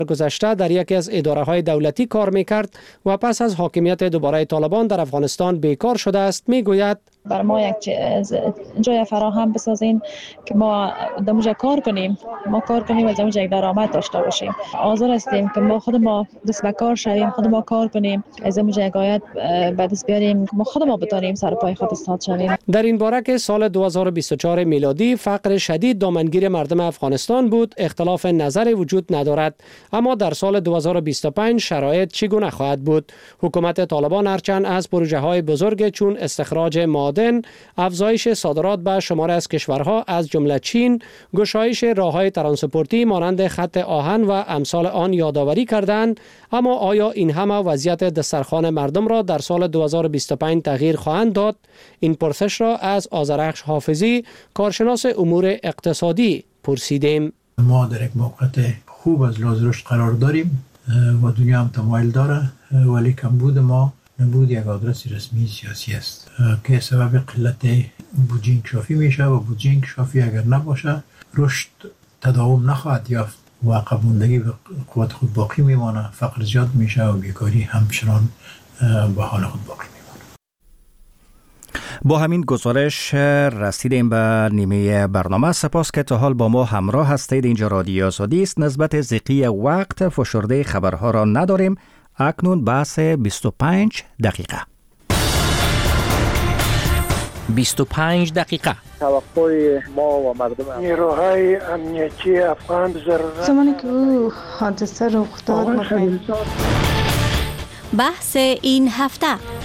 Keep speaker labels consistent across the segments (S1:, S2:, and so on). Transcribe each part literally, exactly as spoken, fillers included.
S1: گذشته در یکی از اداره‌های دولتی کار می‌کرد و پس از حاکمیت دوباره طالبان در افغانستان بیکار شده است. میگوید
S2: بر ما یک جای فراهم بسازین که ما دموجه کار کنیم، ما کار کنیم و دموجه یک درآمد داشته باشیم. حاضر هستیم که ما خود ما دست به کار شویم، خود ما کار کنیم، از دموجه یک عاید به دست بیاریم که ما خود ما بتونیم سر پای خود استاد شویم.
S1: در این باره که سال دو هزار و بیست و چهار میلادی فقر شدید دامنگیر مردم افغانستان بود، اختلاف نظر وجود ندارد. اما در سال دو هزار و بیست و پنج شرایط چگونه خواهد بود؟ حکومت طالبان هرچند از پروژه‌های بزرگ چون استخراج معادن، افزایش صادرات به شمار از کشورها از جمله چین، گشایش راه‌های ترانسپورتی مانند خط آهن و امثال آن یادآوری کردند، اما آیا این همه وضعیت دسترخوان مردم را در سال دو هزار و بیست و پنج تغییر خواهند داد؟ این پرسش را از آذرخش حافظی، کارشناس امور اقتصادی، پرسیدیم.
S3: ما در یک موقعیت خوب از لحاظ رشد قرار داریم و دنیا هم تمایل داره، ولی کمبود ما نبود یک آدرس رسمی سیاسی است که سبب قلت بودجه انکشافی میشه و بودجه انکشافی اگر نباشه رشد تداوم نخواهد یافت و عقب ماندگی به قوت خود باقی میمانه، فقر زیاد میشه و بیکاری همچنان به حال خود باقی میمانه.
S4: با همین گزارش رسیدیم به نیمه برنامه. سپاس که تا حال با ما همراه هستید. اینجا رادیو آزادی است. نسبت زیقی وقت فشرده خبرها را نداریم. اکنون بحث بیست و پنج دقیقه.
S1: بیست و پنج دقیقه.
S5: توقع ما و مردم
S6: نیروهای امنیتی افغان ضرورت
S7: زمانی که او حادثه رخ داد.
S8: بحث این هفته.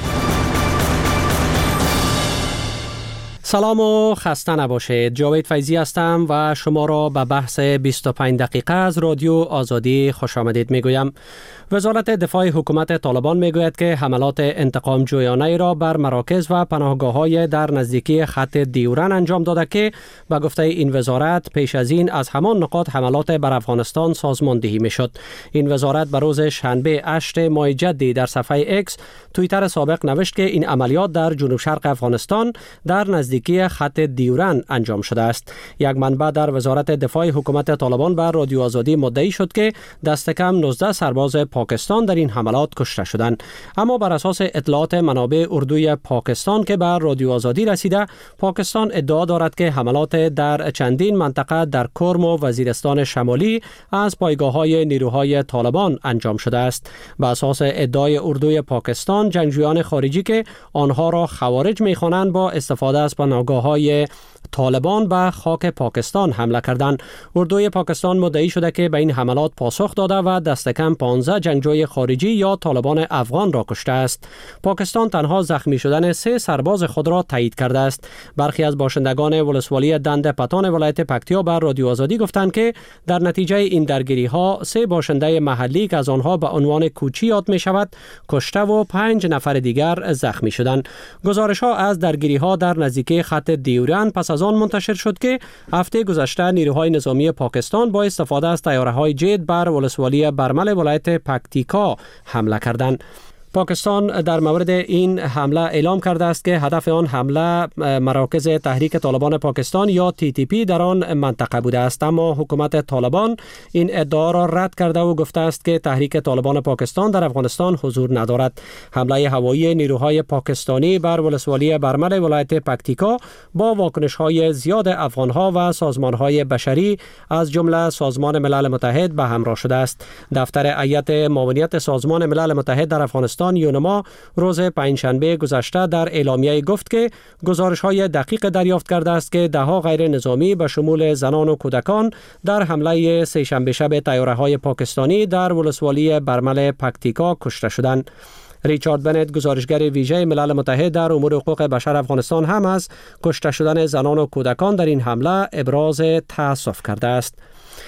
S1: سلام و خسته نباشید. جاوید فیضی هستم و شما را به بحث بیست و پنج دقیقه از رادیو آزادی خوش آمدید میگویم. وزارت دفاع حکومت طالبان میگوید که حملات انتقام جویانه را بر مراکز و پناهگاه‌های در نزدیکی خط دیورن انجام داده که به گفته این وزارت پیش از این از همان نقاط حملات بر افغانستان سازماندهی میشد. این وزارت به روز شنبه هشتم ماه جدی در صفحه ایکس توییتر سابق نوشت که این عملیات در جنوب شرق افغانستان در نزدیکی خط دیورن انجام شده است. یک منبع در وزارت دفاع حکومت طالبان بر رادیو آزادی مدعی شد که دست کم نوزده سرباز پاکستان در این حملات کشته شدند. اما بر اساس اطلاعات منابع اردوی پاکستان که بر رادیو آزادی رسیده، پاکستان ادعا دارد که حملات در چندین منطقه در کرم و وزیرستان شمالی از پایگاه‌های نیروهای طالبان انجام شده است. بر اساس ادعای اردوی پاکستان، جنگجویان خارجی که آنها را خوارج می‌خوانند با استفاده از پناهگاه‌های طالبان به خاک پاکستان حمله کردند. اردوی پاکستان مدعی شده که به این حملات پاسخ داده و دست کم پانزده جنگجوی خارجی یا طالبان افغان را کشته است. پاکستان تنها زخمی شدن سه سرباز خود را تایید کرده است. برخی از باشندگان ولسوالی دند پتان ولایت پکتیا بر رادیو آزادی گفتند که در نتیجه این درگیری ها سه باشنده محلی که از آنها به عنوان کوچی یاد می شود کشته و پنج نفر دیگر زخمی شدند. گزارش ها از درگیری ها در نزدیکی خط دیورن پس از آن منتشر شد که هفته گذشته نیروهای نظامی پاکستان با استفاده از طیاره‌های جت بر ولسوالی برمل ولایت پکتیکا حمله کردند. پاکستان در مورد این حمله اعلام کرده است که هدف آن حمله مراکز تحریک طالبان پاکستان یا تی تی پی در آن منطقه بوده است، اما حکومت طالبان این ادعا را رد کرده و گفته است که تحریک طالبان پاکستان در افغانستان حضور ندارد. حمله هوایی نیروهای پاکستانی بر ولسوالی برمل ولایت پکتیکا با واکنش‌های زیاد افغان‌ها و سازمان‌های بشری از جمله سازمان ملل متحد به همراه شده است. دفتر هیئت معاونیت سازمان ملل متحد در افغانستان یونما روز پنجشنبه گذشته در اعلامیه گفت که گزارش‌های دقیق دریافت کرده است که ده‌ها غیر نظامی به شمول زنان و کودکان در حمله سه‌شنبه شب طیاره‌های پاکستانی در ولسوالی برمل پکتیکا کشته شدند. ریچارد بنت، گزارشگر ویژه ملل متحد در امور حقوق بشر افغانستان، هم از کشته شدن زنان و کودکان در این حمله ابراز تأسف کرده است.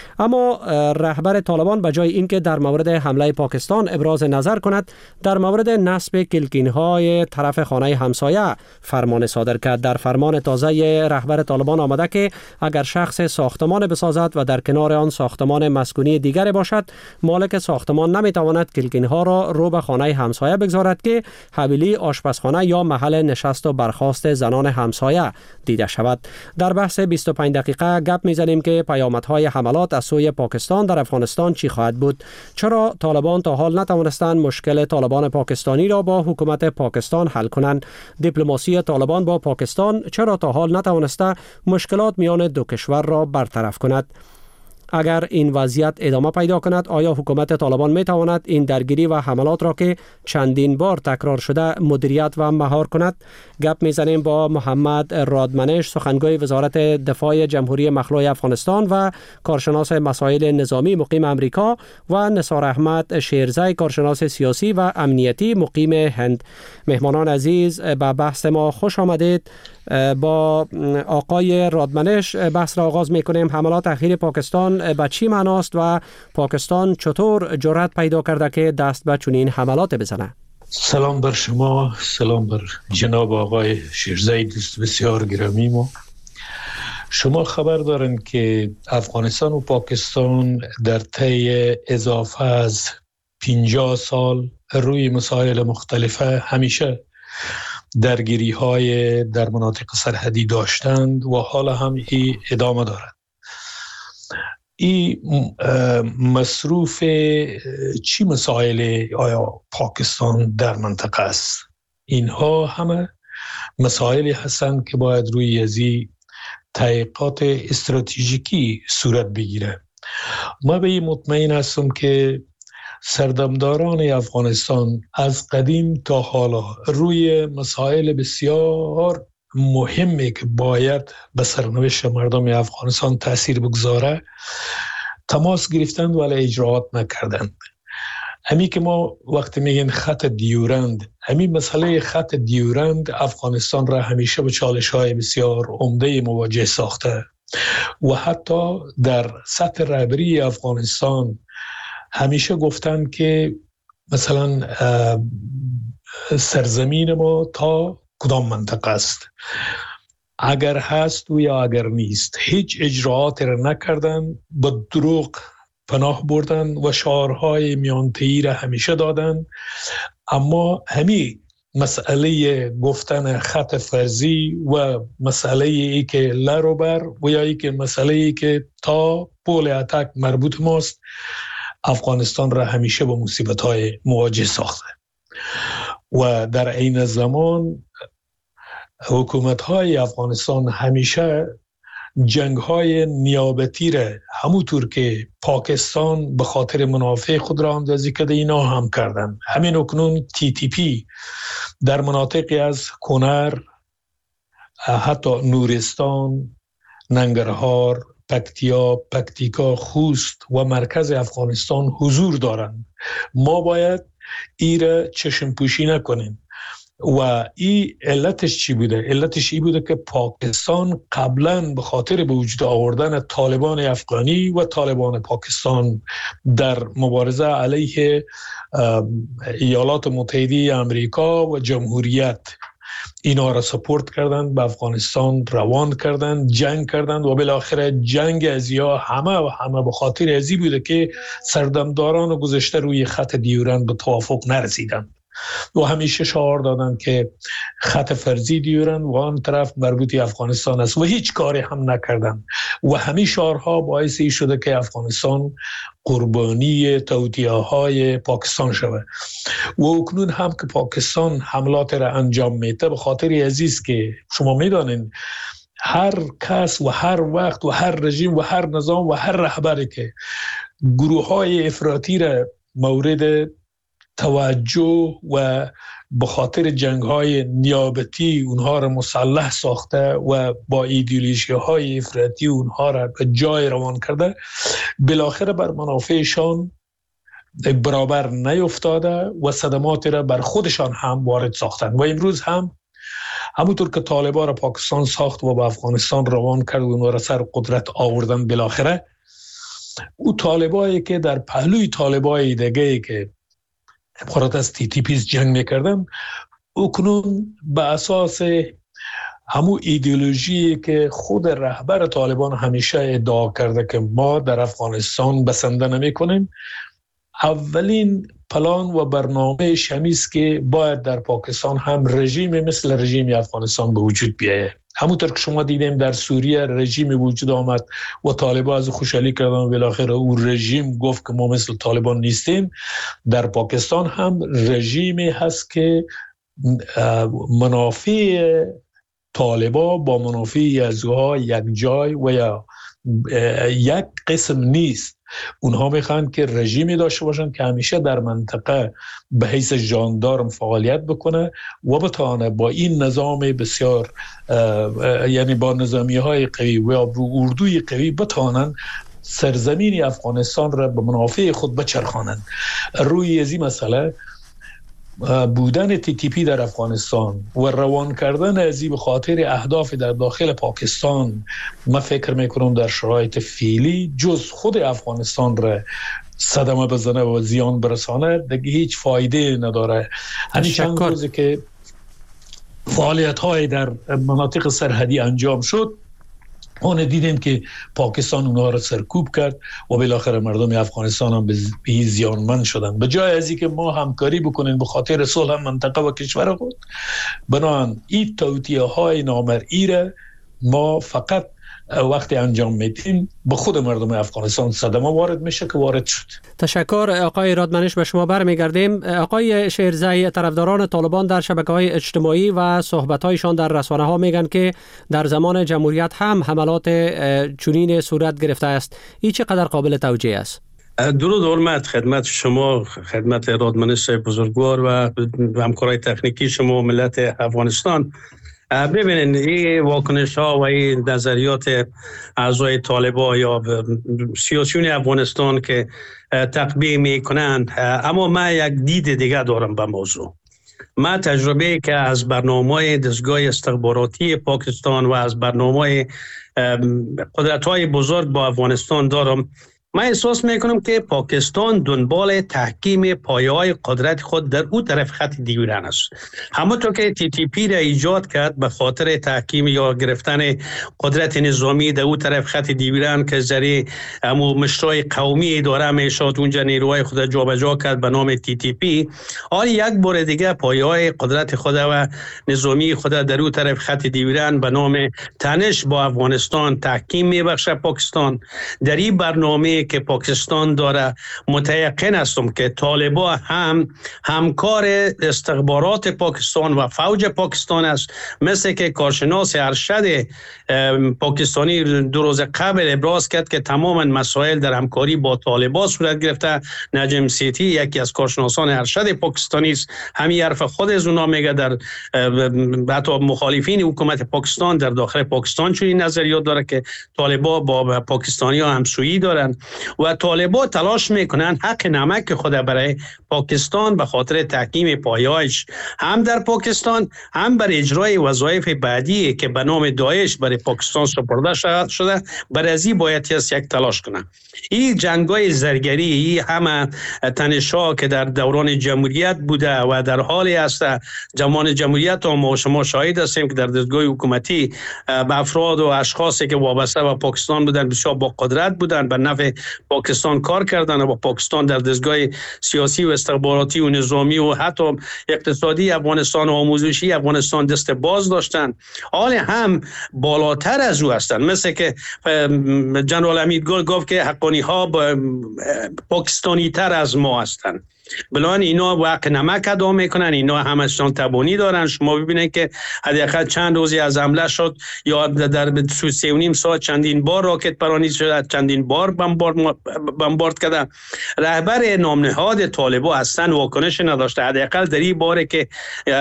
S1: اما رهبر طالبان به جای اینکه در مورد حمله پاکستان ابراز نظر کند، در مورد نصب کلکین‌های طرف خانه همسایه فرمان صادر کرد. در فرمان تازه رهبر طالبان آمده که اگر شخص ساختمان بسازد و در کنار آن ساختمان مسکونی دیگر باشد، مالک ساختمان نمیتواند کلکین‌ها را رو به خانه همسایه بگذارد که حویلی، آشپزخانه یا محل نشست و برخاست زنان همسایه دیده شود. در بحث بیست و پنج دقیقه گپ میزنیم که پیامدهای حملات از سوی پاکستان در افغانستان چی خواهد بود؟ چرا طالبان تا حال نتوانستند مشکل طالبان پاکستانی را با حکومت پاکستان حل کنند؟ دیپلماسی طالبان با پاکستان چرا تا حال نتوانسته مشکلات میان دو کشور را برطرف کند؟ اگر این وضعیت ادامه پیدا کند، آیا حکومت طالبان می تواند این درگیری و حملات را که چندین بار تکرار شده مدیریت و مهار کند؟ گپ میزنیم با محمد رادمنش، سخنگوی وزارت دفاع جمهوری مخلوع افغانستان و کارشناس مسائل نظامی مقیم امریکا، و نثار احمد شیرزی، کارشناس سیاسی و امنیتی مقیم هند. مهمانان عزیز، به بحث ما خوش آمدید. با آقای رادمنش بحث را آغاز میکنیم. حملات اخیر پاکستان به چی معناست و پاکستان چطور جرأت پیدا کرده که دست به چنین حملات بزنه؟
S9: سلام بر شما، سلام بر جناب آقای شیرزی، دوست بسیار گرامی ما. شما خبر دارین که افغانستان و پاکستان در طی اضافه از پنجاه سال روی مسائل مختلفه همیشه درگیری های در مناطق سرحدی داشتند و حالا هم ای ادامه دارد. این مصروف چی مسائل آیا پاکستان در منطقه است؟ اینها همه مسائلی هستند که باید روی ازی تحقیقات استراتژیکی صورت بگیره. ما به این مطمئن هستم که سردمداران افغانستان از قدیم تا حالا روی مسائل بسیار مهمی که باید به سرنوشت مردم افغانستان تأثیر بگذاره تماس گرفتند ولی اجراعات نکردند. همی که ما وقتی میگن خط دیورند، همین مسئله خط دیورند افغانستان را همیشه به چالش‌های بسیار عمده مواجه ساخته و حتی در سطح رهبری افغانستان همیشه گفتن که مثلا سرزمین ما تا کدام منطقه است، اگر هست و یا اگر نیست. هیچ اجراعات را نکردن، با دروغ پناه بردن و شعارهای میانتهی را همیشه دادن. اما همین مسئله گفتن خط فرضی و مسئله ای که لروبر و یا ای که مسئله ای که تا پول اتک مربوط ماست، افغانستان را همیشه با مصیبت‌های مواجه ساخته و در عین زمان حکومت‌های افغانستان همیشه جنگ‌های نیابتی را همونطور که پاکستان به خاطر منافع خود را اندازی کرده اینا هم کردن. همین اکنون تی تی پی در مناطقی از کنر، حتی نورستان، ننگرهار، پکتیا، پکتیکا، خوست و مرکز افغانستان حضور دارند. ما باید ای را چشم پوشی نکنیم. و این علتش چی بوده؟ علتش این بوده که پاکستان قبلا به خاطر به وجود آوردن طالبان افغانی و طالبان پاکستان در مبارزه علیه ایالات متحده امریکا و جمهوریت اینا را سپورت کردند، به افغانستان روان کردند، جنگ کردند و بالاخره جنگ ازیا همه و همه به خاطر ازی بوده که سردمداران گذشته روی خط دیورند به توافق نرسیدند و همیشه شعار دادند که خط فرضی دیورند و آن طرف مربوطی افغانستان است و هیچ کاری هم نکردند و همین شعارها باعث ای شده که افغانستان قربانی توطئه‌های پاکستان شود. و اکنون هم که پاکستان حملات را انجام میده به خاطر عزیز که شما میدانین هر کس و هر وقت و هر رژیم و هر نظام و هر رهبری که گروه‌های افراطی را مورد توجه و به خاطر جنگ‌های نیابتی اونها را مسلح ساخته و با ایدئولوژی‌های افراطی اونها را به جای روان کرده، بالاخره بر منافعشان برابر نیفتاده و صدمات را بر خودشان هم وارد ساختند. و امروز هم همونطور که طالبان را پاکستان ساخت و به افغانستان روان کرد و اونها را سر قدرت آوردن، بالاخره او طالبایی که در پهلوی طالبای دیگه که عبارت از تی تی پیز جنگ میکردن، اکنون به اساس همون ایدئولوژی که خود رهبر طالبان همیشه ادعا کرده که ما در افغانستان بسنده نمی کنیم، اولین پلان و برنامه شمیست که باید در پاکستان هم رژیم مثل رژیم افغانستان به وجود بیایه. همونطور که شما دیدیم در سوریه رژیم وجود آمد و طالبان از خوشحالی کردن و بالاخره اون رژیم گفت که ما مثل طالبان نیستیم. در پاکستان هم رژیمی هست که منافع طالبان با منافع یزدها یک جای و یا یک قسم نیست. اونها میخوان که رژیمی داشته باشن که همیشه در منطقه به حیث ژاندارم فعالیت بکنه و بتونه با این نظام بسیار یعنی با نظامی های قوی و با اردوی قوی بتونن سرزمین افغانستان را به منافع خود بچرخانند. روی ازی مسئله بودن تی تی پی در افغانستان و روان کردن ازی به خاطر اهداف در داخل پاکستان، من فکر میکنم در شرایط فعلی جز خود افغانستان را صدمه بزنه و زیان برسانه دیگه هیچ فایده نداره. همین چند روزی که فعالیت های در مناطق سرحدی انجام شد، اون دیدیم که پاکستان اونها را سرکوب کرد و بالاخره مردم افغانستان هم به زیانمند شدن. به جای از اینکه ما همکاری بکنیم به خاطر صلح منطقه و کشور خود، بنابراین این توطئه های نامرئی را ما فقط وقتی انجام میدیم به خود مردم افغانستان صدمه وارد میشه که وارد شد.
S1: تشکر آقای رادمنش. به شما برمیگردیم. آقای شیرزی، طرفداران طالبان در شبکه‌های اجتماعی و صحبت‌هایشان در رسانه‌ها میگن که در زمان جمهوریت هم حملات چنین صورت گرفته است. این چقدر قابل توجیه است؟
S10: درود و حرمت خدمت شما، خدمت رادمنش بزرگوار و همکارای تکنیکی شما و ملت افغانستان. ببینید این واکنش ها و این نظریات اعضای طالبان یا سیاسیون افغانستان که تقبیح میکنند، اما من یک دید دیگه دارم به موضوع. من تجربه که از برنامه دستگاه استخباراتی پاکستان و از برنامه قدرت های بزرگ با افغانستان دارم، من احساس میکنم که پاکستان دنبال تحکیم پایه‌های قدرت خود در او طرف خط دیگران است. همونطور که تی تی پی را ایجاد کرد به خاطر تحکیم یا گرفتن قدرت نظامی در او طرف خط دیگران که ذریعه امو مشروع قومی اداره میشد، اونجا نیروهای خود جابجا کرد به نام تی تی پی. آن یک بار دیگه پایه‌های قدرت خود و نظامی خود در او طرف خط دیگران به نام تنش با افغانستان تحکیم میبخشه پاکستان. در این برنامه که پاکستان داره متیقن هستم که طالبان هم همکار استخبارات پاکستان و فوج پاکستان است، مثل که کارشناس ارشد پاکستانی دو روز قبل ابراز کرد که تماما مسائل در همکاری با طالبان صورت گرفته. نجم سیتی یکی از کارشناسان ارشد پاکستانی است، همین حرف خود از اونا میگه. در حتی مخالفین حکومت پاکستان در داخل پاکستان چنین نظریات داره که طالبان با پاکستانی ها همسویی دارن و طالبان تلاش میکنن حق نمک خود برای پاکستان به خاطر تحکیم پایه‌اش هم در پاکستان هم بر اجرای وظایف بعدی که به نام داعش برای پاکستان سپرده شده بر ازی باید یک تلاش کنه. این جنگ‌های زرگری، این همه تنش‌ها که در دوران جمهوریت بوده و در حالی است زمان جمهوریت ما شما شاهد هستیم که در دستگاه حکومتی به افراد و اشخاصی که وابسته به پاکستان بودن بسیار با قدرت بودن، به نفع پاکستان کار کردن و با پاکستان در دستگاه سیاسی و استخباراتی و نظامی و حتی اقتصادی افغانستان و آموزشی افغانستان دست باز داشتن. حال هم بالاتر از او هستند، مثل که جنرال امیدگل گفت که حقانی ها پاکستانی تر از ما هستند. بلان اینا وقت نمک ادا میکنن، اینا همشون تبانی دارن. شما ببینید که حداقل چند روزی از حمله شد یا در سه و نیم ساعت چندین بار راکت پرانی شد، چندین بار بمبارد بمبارد کردن. رهبر نامنهاد طالبان اصلا واکنش نداشته، حداقل در این باره که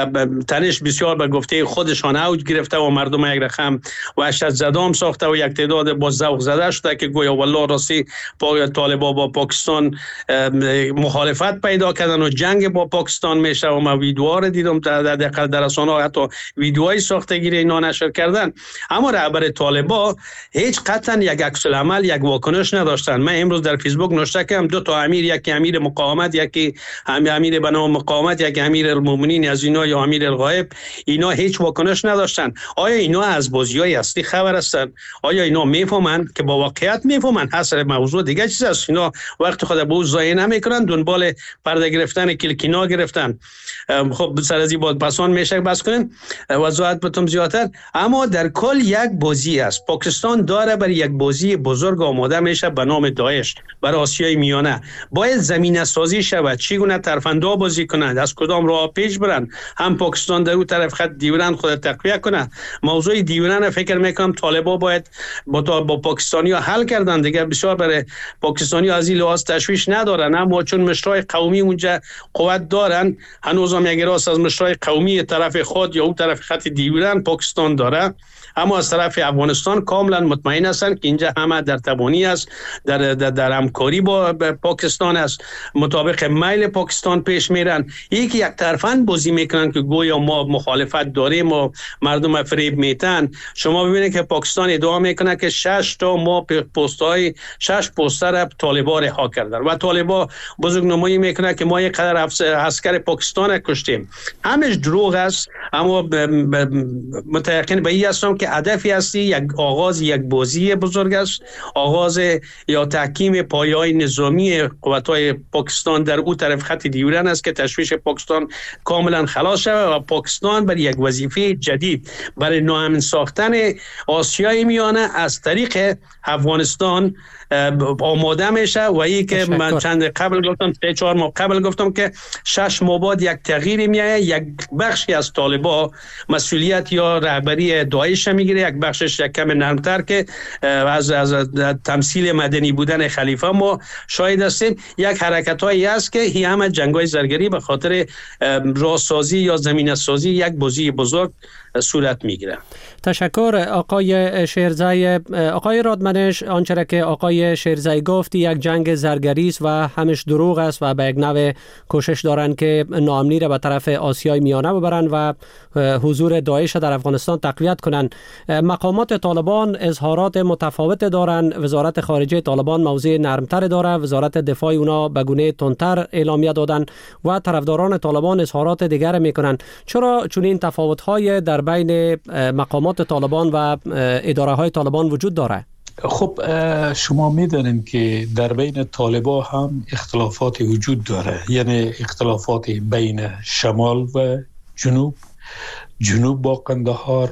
S10: تنش بسیار به گفته خودشان اوج گرفته و مردم یک رقم وحشت زدام ساخته و یک تعداد با ذوق زده شده که گویا والله راستی طالبان با پاکستان مخالفت پیدا کردن و جنگ با پاکستان میشه. و ما ویدیوها رو دیدم در دقیقه در رسانه‌ها حتی ویدیوهای ساختگی اینا نشر کردن، اما رهبر طالبان هیچ قطعا یک عکس العمل یک واکنش نداشتن. من امروز در فیسبوک نوشته کردم دو تا امیر، یکی امیر مقاومت، یکی امیر به نام مقاومت، یکی امیر المؤمنین از اینا یا امیر الغایب، اینا هیچ واکنش نداشتن. آیا اینا از بازی‌های اصلی خبر هستن؟ آیا اینا میفهمن که با واقعیت میفهمن؟ حسب موضوع دیگه چیز است. اینا وقت خود به ضایع نمیکنن، دنبال پرده گرفتن، کلکینا گرفتن. خب سر از این بود پسان میشه بس کنیم وضاحت بتم زیادتر. اما در کل یک بازی است. پاکستان داره برای یک بازی بزرگ آماده میشه به نام داعش برای آسیای میانه. باید زمینه سازی شود، چگونه ترفندا بازی کنند، از کدام راه پیش برند. هم پاکستان در اون طرف خط دیورند خود تقویه کنه. موضوع دیورند فکر میکنم طالبا باید با با پاکستانی ها حل کردن دیگه. بسیار برای پاکستانی از این لحاظ تشویش ندارن، اما چون مشرای قومی اونجا قوت دارن، هنوز هم یک راست از مشرای قومی طرف خود یا اون طرف خط دیورند پاکستان داره. اما از طرف افغانستان کاملا مطمئن هستند که اینجا همه در تبانی است، در در, در همکاری با پاکستان است، مطابق میل پاکستان پیش میرن. یکی یک طرفاً بازی میکنن که گویا ما مخالفت داریم و مردم فریب میتن. شما ببینید که پاکستان ادعا میکنه که شش تا ما پست‌های شش پوستر طالبان رها کردن و طالبان بزرگنمایی میکنه که ما یک قدر عسکر پاکستان کشتیم. همش دروغ است. اما متأکد به این هستم که هدفی هستی یک آغاز یک بازی بزرگ است، آغاز یا تحکیم پایه‌های نظامی قوت‌های پاکستان در اون طرف خط دیورند است که تشویش پاکستان کاملا خلاص شود و پاکستان بر یک وظیفه جدید برای ناامن ساختن آسیای میانه از طریق افغانستان آماده میشه. و ای که من چند قبل گفتم سه چهار ماه قبل گفتم که شش ماه بعد یک تغییر میاد، یک بخشی از طالبان مسئولیت یا رهبری داعش میگیره، یک بخشش یک کم نرمتر که از از تمثیل مدنی بودن خلیفه ما شاهد هستیم. یک حرکتایی است که هی همه جنگای زرگری به خاطر راهسازی یا زمینه سازی یک بازی بزرگ صورت میگیره.
S1: تشکر آقای شیرزای. آقای رادمنش، آنچه که آقای شیرزای گفت یک جنگ زرگری است و همش دروغ است و به یک نوع کوشش دارند که ناامنی را به طرف آسیای میانه ببرند و حضور داعش در افغانستان تقویت کنند. مقامات طالبان اظهارات متفاوت دارند. وزارت خارجه طالبان موضع نرمتر داره، وزارت دفاع اونا به گونه تندتر اعلامیه دادن و طرفداران طالبان اظهارات دیگر میکنند. چرا چنین تفاوت‌های در بین مقامات طالبان و اداره های طالبان وجود داره؟
S9: خب شما میدانیم که در بین طالبان هم اختلافات وجود داره، یعنی اختلافات بین شمال و جنوب، جنوب با قندهار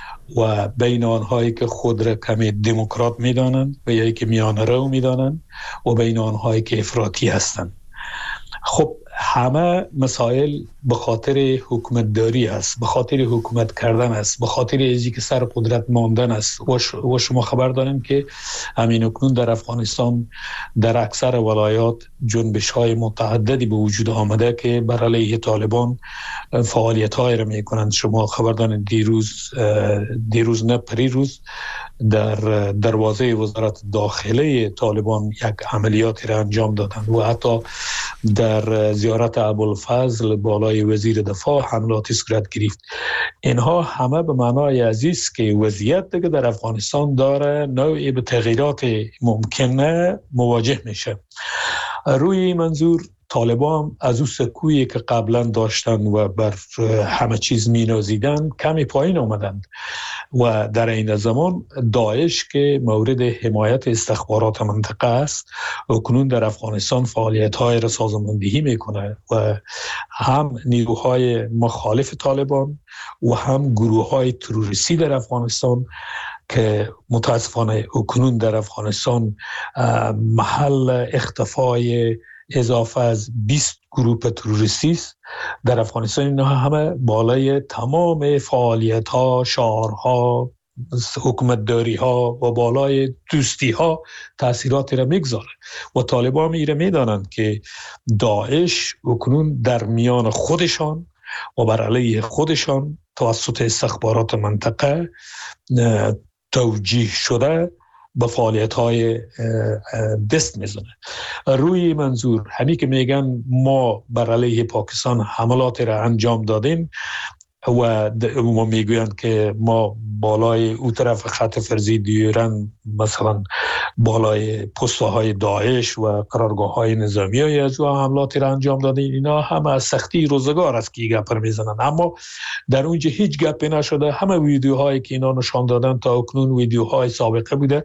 S9: و بین آنهایی که خود را کمی دموکرات میدانند و یا که میانه رو میدانند و بین آنهایی که افراطی هستند. خب همه مسائل به خاطر حکومت داری است، به خاطر حکومت کردن است، به خاطر ازی که سر قدرت ماندن است. و شما خبر داریم که همین اکنون در افغانستان در اکثر ولایات جنبش های متعددی به وجود آمده که بر علیه طالبان فعالیت های را می کنند. شما خبر دارید دیروز دیروز نه پریروز در دروازه وزارت داخله طالبان یک عملیاتی را انجام دادند و حتی در زیارت ابوالفضل بالای وزیر دفاع حملاتی صورت گرفت. اینها همه به معنای عزیز که وضعیت دیگه در افغانستان داره نوعی به تغییرات ممکنه مواجه میشه. روی منظور طالبان از او سکویی که قبلا داشتن و بر همه چیز می نازیدن کمی پایین آمدند و در این زمان داعش که مورد حمایت استخبارات منطقه است اکنون در افغانستان فعالیت های را سازماندهی می کنه و هم نیروهای مخالف طالبان و هم گروه های تروریستی در افغانستان که متاسفانه اکنون در افغانستان محل اختفای اضافه از بیست گروه تروریستی است. در افغانستان اینها همه بالای تمام فعالیت ها، شعارها، حکومتداری ها و بالای دوستی ها تاثیراتی را میگذاره و طالبان میره میدانند که داعش اکنون در میان خودشان و بر علیه خودشان توسط استخبارات منطقه توجیه شده به فعالیت‌های دست میزنه. روی منظور همین که میگن ما بر علیه پاکستان حملات را انجام دادیم، و ما میگویند که ما بالای او طرف خط فرضی دیرن، مثلا بالای پست‌های داعش و قرارگاه‌های نظامی های از او حملاتی را انجام دادیم. اینا همه از سختی روزگار است که این گپ را میزنن، اما در اونجا هیچ گپی نشده. همه ویدیوهایی که اینا نشان دادن تا اکنون ویدیوهای سابقه بوده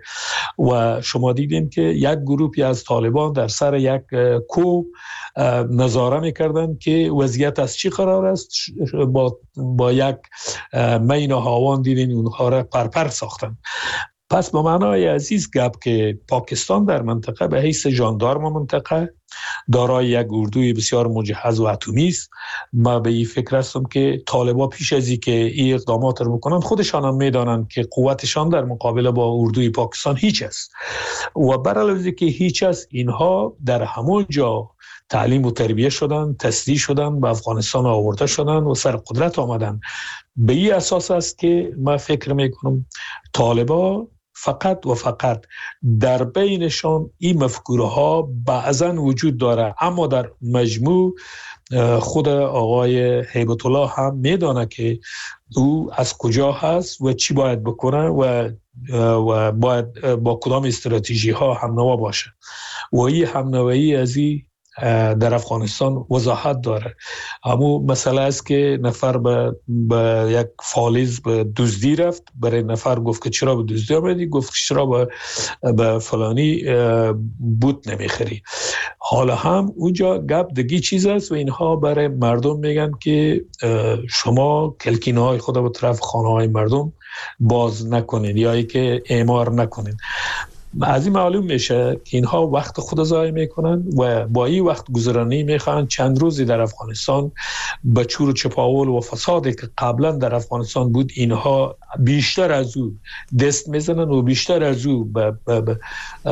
S9: و شما دیدین که یک گروهی از طالبان در سر یک کوه نظاره میکردن که وضعیت از چی قرار است. با, با یک مین هاوان دیدین اونها را پرپر ساختن. پس به معنای عزیز گپ که پاکستان در منطقه به حیث ژاندارم منطقه دارای یک اردوی بسیار مجهز و اتمی است. ما به این فکر هستم که طالبان پیش از اینکه این اقدامات رو بکنن خودشان هم میدانند که قوتشان در مقابله با اردوی پاکستان هیچ است و برعلاوه که هیچ است، اینها در همون جا تعلیم و تربیه شدن، تسلیح شدن، به افغانستان آورده شدن و سر قدرت آمدن. به این اساس است که ما فکر میکنم طالبان فقط و فقط در بینشان این مفکوره ها بعضا وجود داره، اما در مجموع خود آقای هیبت الله هم میدانه که او از کجا هست و چی باید بکنه و و باید با کدام استراتژی ها همنوا باشه و این همنوایی از این در افغانستان وضاحت داره. اما مسئله است که نفر به, به یک فالیز به دزدی رفت، برای نفر گفت که چرا به دزدی آمدی، گفت چرا به, به فلانی بوت نمیخری. حالا هم اونجا گپ دیگه چیز است و اینها برای مردم میگن که شما کلکینه های خود به طرف خانه های مردم باز نکنین یا ای که اعمار نکنین. از این معلوم میشه که اینها وقت خود ضایع میکنن و با این وقت گذرانی میخوان چند روزی در افغانستان به چور و چپاول و فسادی که قبلا در افغانستان بود اینها بیشتر از او دست میزنن و بیشتر از او به, به, به,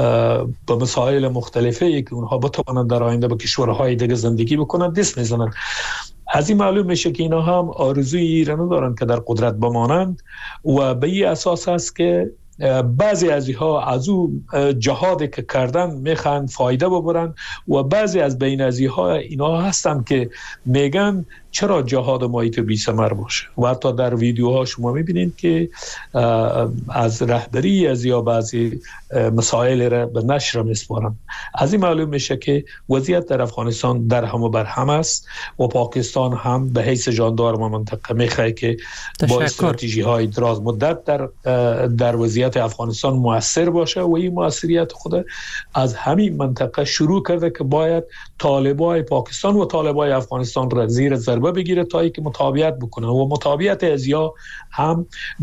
S9: به مسائل مختلفه که اونها بتوانند در آینده به کشورهای دیگه زندگی بکنن دست میزنن. از این معلوم میشه که اینا هم آرزوی ایران دارن که در قدرت بمانند و به این اساس است که بعضی از اینها از او جهادی که کردن میخوان فایده ببرن و بعضی از بین از اینها اینا هستن که میگن چرا جهاد ما ایتو بی ثمر باشه و حتی در ویدیوها شما میبینید که از رهبری از یا بعضی مسائل را به نشر میسپارن. از این معلوم میشه که وضعیت در افغانستان در هم و بر هم است و پاکستان هم به حیث ژاندارم منطقه میخواد که با استراتژی های دراز مدت در در وضعیت افغانستان مؤثر باشه و این مؤثریت خود از همین منطقه شروع کرده که باید طالبای پاکستان و طالبای افغانستان را زیر ضربه بگیره تا اینکه مطابقت بکنه و مطابقت از یا هم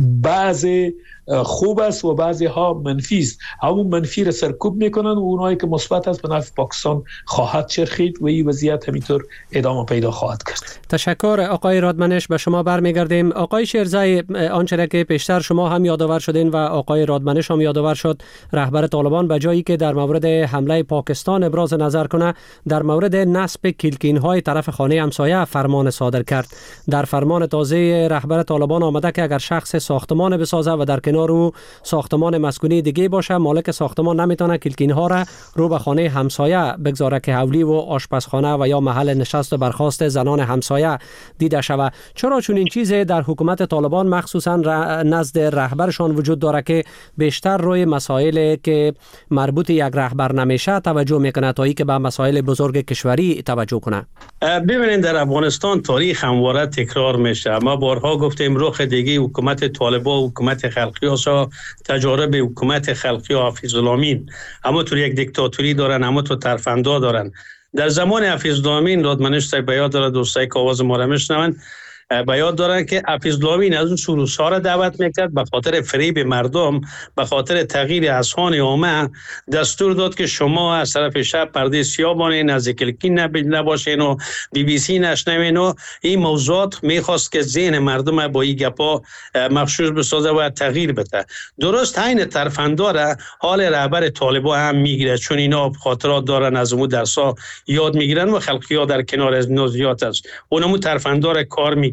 S9: بعضی خوب است و بعضی ها منفی است. همون منفی را سرکوب میکنن و اونایی که مثبت است به نفع پاکستان خواهد چرخید و این وضعیت همینطور ادامه پیدا خواهد کرد.
S1: تشکر آقای رادمنش. به شما برمیگردیم. آقای شیرزای، آنچه که پیشتر شما هم یادآور شدین و آقای رادمنش هم یادآور شد، رهبر طالبان به جایی که در مورد حمله پاکستان ابراز نظر کنه، در مورد نصب کلکین های طرف خانه همسایه فرمان صادر کرد. در فرمان تازه رهبر طالبان آمده که اگر شخص ساختمان بسازه و در کنار او ساختمان مسکونی دیگه باشه، مالک ساختمان نمیتونه کلکین ها را رو به خانه همسایه بگذاره که حولی و آشپزخانه و یا محل نشست و برخاست زنان همسایه دیده شود. چرا چون این چیز در حکومت طالبان مخصوصا نزد رهبرشان وجود داره که بیشتر روی مسائل که مربوط یک رهبر نمیشه توجه میکنه تا اینکه به مسائل بزرگ کشوری توجه کنه؟
S10: ببینید در افغانستان تاریخ همواره تکرار میشه. ما بارها گفتیم رخ دیگه حکومت طالبان و حکومت خلقی ها تجارب حکومت خلقی و حفیظ الامین اما تو یک دیکتاتوری دارن، اما تو ترفندا دارن. در زمان حفیظ الامین رادمنش صاحب بیاد داره، دوستای که آواز ما را میشنون بیاد دارن که حفیظ الامین از اون سروس‌ها را دعوت میکرد به خاطر فریب مردم، به خاطر تغییر اذهان عامه دستور داد که شما از طرف شب پرده سیاه بانین، نزدیک کلکین نباشین و بی بی سی نشنوین و این موضوعات میخواست که ذهن مردم با این گپا مغشوش بسازه و تغییر بده. درست عین ترفنداره حال رهبر طالبان هم میگیره، چون اینا خاطرات دارن از اون درسا یاد میگیرن و خلقی ها در کنار از نوزیات است اونمو ترفندار کار میگیرن.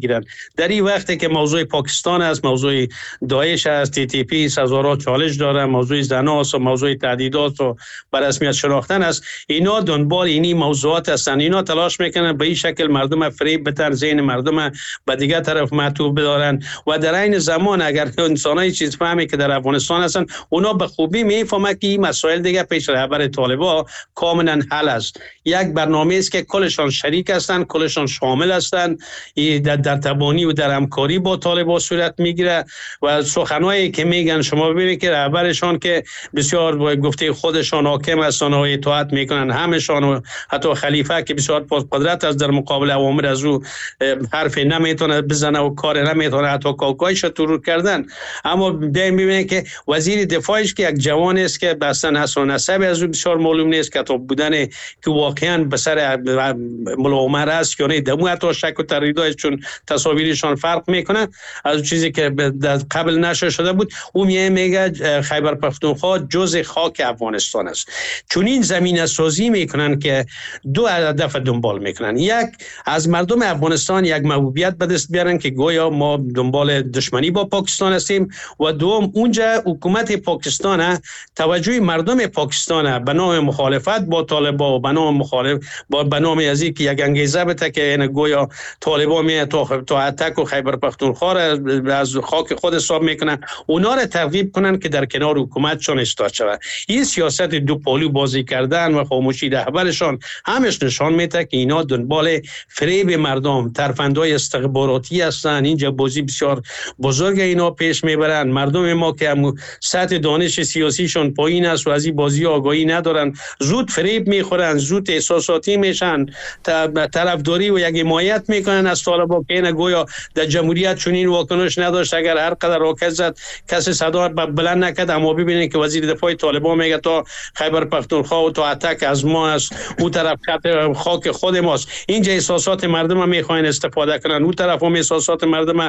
S10: میگیرن. در این وقتی که موضوع پاکستان است، موضوع داعش است، تی تی پی هزارها چالش داره، موضوع زناست و موضوع تهدیدات و به رسمیت شناختن است، اینا دنبال اینی موضوعات هستند. اینا تلاش میکنن به این شکل مردم فریب بتن، ذهن مردم به دیگه طرف معطوف بدارن و در این زمان اگر انسانای چیز فهمی که در افغانستان هستن، اونا به خوبی میفهمن که این مسائل دیگه پیش رهبر طالبان کاملا حل است. یک برنامه است که کلشان شریک هستند، کلشان شامل هستند، در, در تبانی و در همکاری با طالبان صورت میگیره و سخنایی که میگن شما ببینید که رهبرشان که بسیار گفته خودشان حاکم هستند و اطاعت میکنن، همشان و حتی خلیفه که بسیار قدرت است در مقابل اوامر از او حرف نمیتونه بزنه و کار نمیتونه، حتی کاکایش ترور کردن. اما بیاین ببینید که وزیر دفاعش که یک جوان است که اصلا نسل و نسب از او بسیار معلوم نیست، که تو بودن که واقعا به سر ملا عمر است که نه دمو حتی شک و تردیدش چون تصاویرشان فرق میکنه از چیزی که قبل نشر شده بود. او میگه خیبر پختونخوا جزء خاک افغانستان است. چون این زمینه سازی میکنن که دو هدف دنبال میکنن: یک، از مردم افغانستان یک محبوبیت به دست بیارن که گویا ما دنبال دشمنی با پاکستان هستیم، و دوم اونجا حکومت پاکستان توجه مردم پاکستان به نام مخالفت با طالبان و به نام مخالف با به نام از اینکه یک انگیزه بده که این گویا طالبان می تو تو اتک و خیبر پختونخوا از خاک خود حساب میکنن، اونا را ترغیب کنن که در کنار حکومتشون استاد شود. این سیاست دو پالو بازی کردن و خاموشی رهبرشان همش نشان میده که اینا دنبال فریب مردم، ترفندهای استخباراتی هستن. اینجا بازی بسیار بزرگ اینا پیش میبرن. مردم ما که هم سطح دانش سیاسیشون پایین است و از این بازی آگاهی ندارن، زود فریب میخورن، زود احساساتی میشن، طرفداری و یک حمایت میکنن از طالبان که این گویا در جمهوریت چنین واکنش نداشت. اگر هر قدر راکت زد کسی صدا بلند نکرد. اما ببینید که وزیر دفاع طالبان میگه تا خیبر پختونخوا و تا اتک از ما است، اون طرف خاک خود ماست. اینجا احساسات مردم میخواین استفاده کنن، اون طرف هم احساسات مردم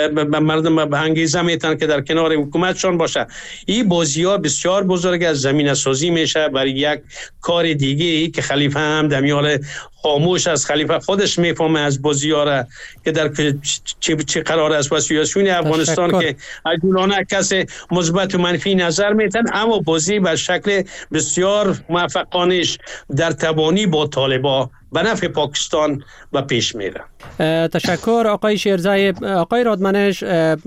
S10: مردم به انگیزه میتن که در کنار حکومتشون باشه. این بازی ها بسیار بزرگ از زمینه سازی میشه برای یک کار دیگه ای که خلیفه هم دمیال خاموش از خلیفه خودش میفهمه از بازی ها را که در چه چه قرار است و سیاسیون افغانستان که اجولانه کسی مثبت و منفی نظر میتن، اما بازی به شکل بسیار موفقانش در تبانی با طالبان به نفع پاکستان و پیش میره.
S1: تشکر آقای شیرزای. آقای رادمنش،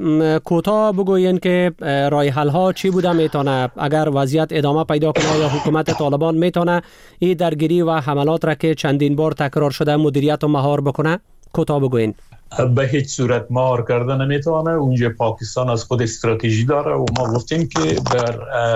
S1: کوتاه بگوین که راه حل ها چی بوده میتونه اگر وضعیت ادامه پیدا کنه، یا حکومت طالبان میتونه این درگیری و حملات را که چندین بار تکرار شده مدیریت و مهار بکنه؟ کوتاه بگوین.
S9: به هیچ صورت مهار کردن نمیتونه. اونجا پاکستان از خود استراتژی داره و ما گفتیم که بر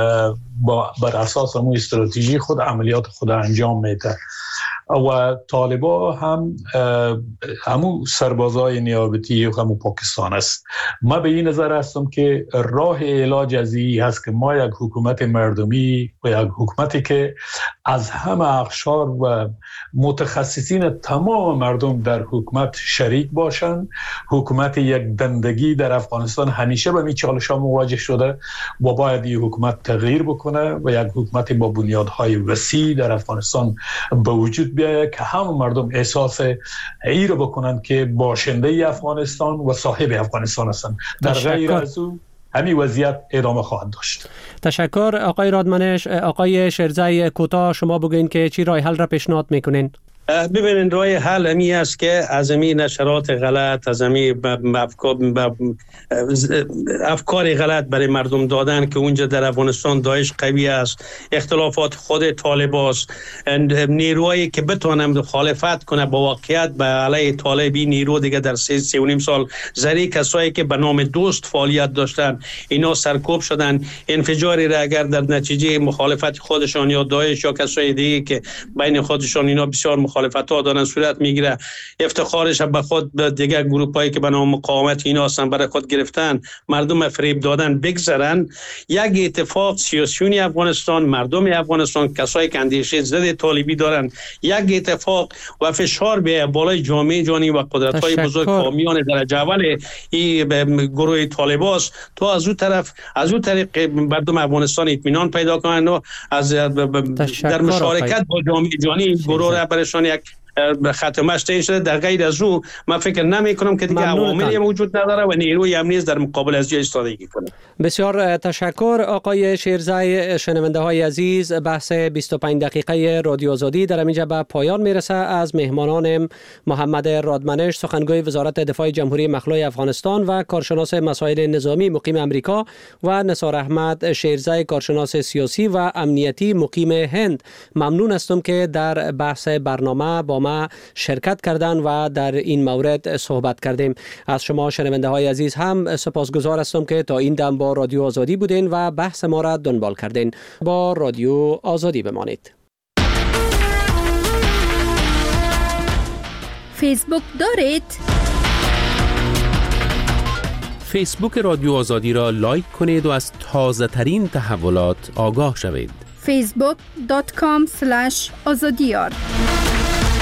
S9: بر اساس اون استراتژی خود عملیات خود انجام میده. و طالبان هم همون سربازای نیابتی و همون پاکستان است. ما به این نظر هستم که راه علاج از این هست که ما یک حکومت مردمی و یک حکومتی که از همه اقشار و متخصصین تمام مردم در حکومت شریک باشند. حکومت یک دندگی در افغانستان همیشه به این چالش ها مواجه شده و باید این حکومت تغییر بکنه و یک حکومت با بنیادهای وسیع در افغانستان به وجود بیاید که همه مردم احساس ای رو بکنن که باشنده افغانستان و صاحب افغانستان هستند. در غیر از او همین وضعیت ادامه خواهد داشت.
S1: تشکر آقای رادمنش. آقای شیرزای، کوتاه شما بگوین که چی راه حل را پیشنهاد میکنین؟
S10: ببینید راه حل همی است که از این نشرات غلط، از این افکار افکار غلط برای مردم دادن که اونجا در افغانستان داعش قوی است، اختلافات خود طالبان است، نیروهایی که بتونن مخالفت کنه با واقعیت به علیه طالبی نیرو دیگه در سه سه و نیم سال زری کسایی که به نام دوست فعالیت داشتن اینا سرکوب شدن. انفجاری را اگر در نتیجه مخالفت خودشان یا داعش یا کسای دیگه که بین خودشان اینا بسیار مخالفت ها دارن صورت میگیره، افتخارش به خود به دیگر گروپایی که به نام مقاومت اینا هستن برای خود گرفتن، مردم فریب دادن بگذرن. یک اتفاق سیاسیونی افغانستان، مردم افغانستان، کسایی که اندیشه ضد طالبی دارن، یک اتفاق و فشار به بالای جامعه جهانی و قدرت‌های بزرگ حامیان درجه اول این گروه طالباست تا از اون طرف از اون طریق مردم افغانستان اطمینان پیدا کنند و از در مشارکت با جامعه جهانی گروه را برشان یک ختمش تعیین شده. در غیر از او من فکر نمی کنم که دیگه عواملی موجود نداره و نیروی امنی در مقابل از جای استراتژی کنه.
S1: بسیار تشکر آقای شیرزای. شنونده های عزیز، بحث بیست و پنج دقیقه رادیو آزادی در اینجا به پایان میرسه. از مهمانان محمد رادمنش، سخنگوی وزارت دفاع جمهوری مخلوع افغانستان و کارشناس مسائل نظامی مقیم امریکا، و نثار احمد شیرزای، کارشناس سیاسی و امنیتی مقیم هند، ممنون هستم که در بحث برنامه با ما شرکت کردن و در این مورد صحبت کردیم. از شما شنونده های عزیز هم سپاسگزار هستم که تا این دم با رادیو آزادی بودین و بحث ما را دنبال کردین. با رادیو آزادی بمانید.
S8: فیسبوک دارید؟
S11: فیسبوک رادیو آزادی را لایک کنید و از تازه ترین تحولات آگاه شوید.
S8: فیسبوک دات کام اسلش آزادیار